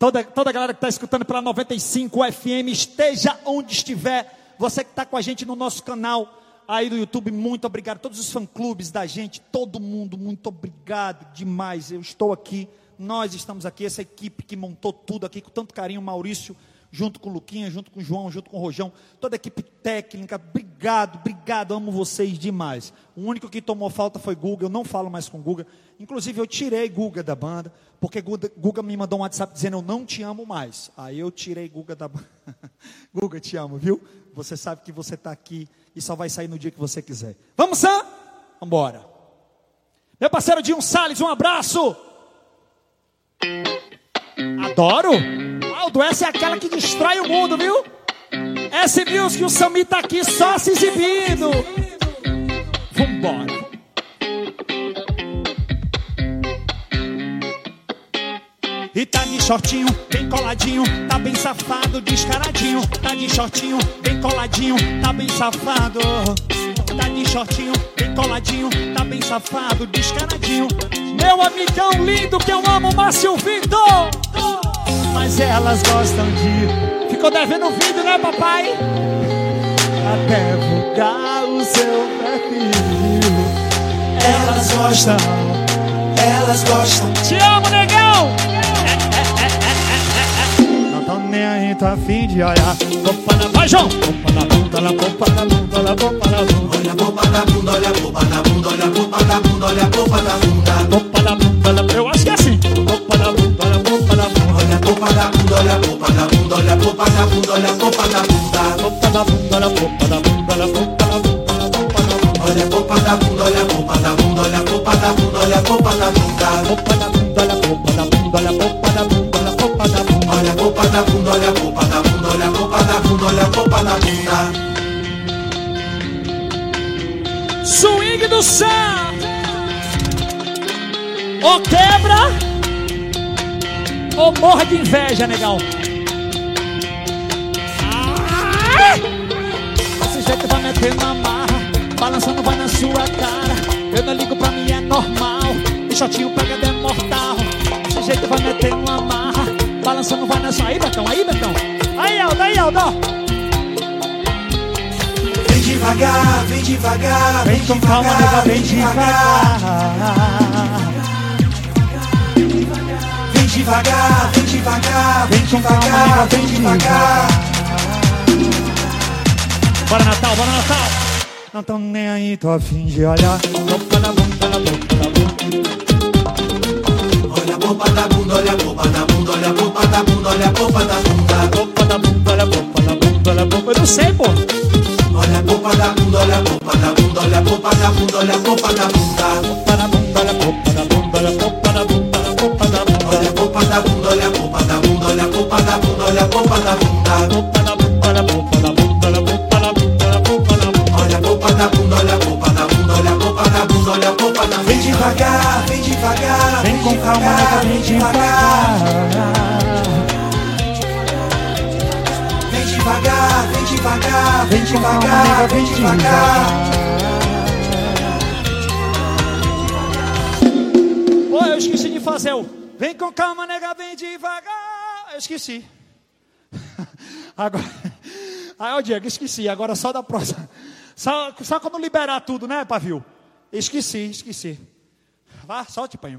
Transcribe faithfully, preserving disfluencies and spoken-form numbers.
Toda, toda a galera que está escutando pela noventa e cinco F M, esteja onde estiver. Você que está com a gente no nosso canal aí do YouTube, muito obrigado. Todos os fã-clubes da gente, todo mundo, muito obrigado demais. Eu estou aqui, nós estamos aqui, essa equipe que montou tudo aqui com tanto carinho, Maurício, junto com o Luquinha, junto com o João, junto com o Rojão, toda a equipe técnica, obrigado, obrigado, amo vocês demais. O único que tomou falta foi Guga, eu não falo mais com Guga, inclusive eu tirei Guga da banda, porque Guga, Guga me mandou um WhatsApp dizendo eu não te amo mais, aí eu tirei Guga da banda. Guga, te amo, viu? Você sabe que você está aqui e só vai sair no dia que você quiser. Vamos, Sam? Vamos embora. Meu parceiro Dinho Salles, um abraço. Adoro. Aldo, essa é aquela que destrói o mundo, viu? S-Music, o Sami tá aqui só se exibindo. Vambora. E tá de shortinho, bem coladinho, tá bem safado, descaradinho. Tá de shortinho, bem coladinho, tá bem safado. Tá de shortinho, bem coladinho, tá bem safado, descaradinho. Meu amigão lindo que eu amo, Márcio Vitor. Mas elas gostam de... Ficou devendo o vídeo, né, papai? Até vulgar o seu perfil. Elas gostam, elas gostam. Te amo, negão! Não tô nem aí, tô a fim de olhar. Vai, João! Popa na bunda, olha a popa na bunda, olha a popa na bunda. Olha a popa na bunda, olha a popa na bunda, olha a popa na bunda, olha a popa na bunda. Popa na bunda, olha... Eu acho que é assim. Popa na bunda, olha a popa na bunda. Olha a popa na bunda, olha a popa na bunda, olha a popa na bunda, olha a popa na bunda. Popa na bunda, olha a popa na bunda, olha a popa na bunda, olha a popa na bunda. Olha a popa na bunda, olha a popa na bunda, olha a popa na bunda, olha a popa na bunda. Popa na bunda, olha a popa na bunda, olha a popa na bunda, olha a popa na bunda. Olha a popa na bunda, olha a popa na bunda, olha a popa na bunda, olha a popa na bunda. Swing do céu. Ou quebra ou morra de inveja, negão. Ah! Esse jeito vai metendo a marra, balançando vai na sua cara. Eu não ligo, pra mim é normal. E shortinho pega de mortal. Esse jeito vai metendo a marra, balançando vai na sua... Aí, Betão, aí, Betão. Aí, Aldo, aí, Aldo. Vem devagar, vem devagar, vem com calma, nega, vem devagar. Vem devagar, vem devagar, vem com calma, nega, vem devagar. Bora, Natal, bora, Natal. Não tô nem aí, tô a fim de olhar. Popa na bunda, na boca, na boca. Olha a popa da bunda, olha a popa da bunda, olha a popa da bunda, olha a popa da bunda. Popa da bunda, olha a popa da bunda, olha a popa. Eu não sei, pô. Olha a popa da bunda, olha a popa da bunda, olha a popa da bunda, olha a popa da bunda. Popa da bunda, olha a popa da bunda, olha a popa da bunda, olha a popa da bunda. Olha a popa da bunda, olha a popa da bunda, olha a popa da bunda, olha a popa da bunda. Popa da bunda, olha a popa da bunda, olha a popa da bunda, olha a popa da bunda. Olha a popa da bunda, olha a popa da bunda, olha a popa da bunda, olha a popa da bunda. Vem devagar, vem devagar, vem com calma, nega, vem devagar. Vem devagar, vem devagar, vem devagar, vem devagar. Pô, eu esqueci de fazer o vem com calma, nega, vem devagar. Eu esqueci. Agora, aí, ó, Diego, esqueci. Agora só da próxima. Só, só quando liberar tudo, né, Pavio? Esqueci, esqueci. Vá, solte, pai.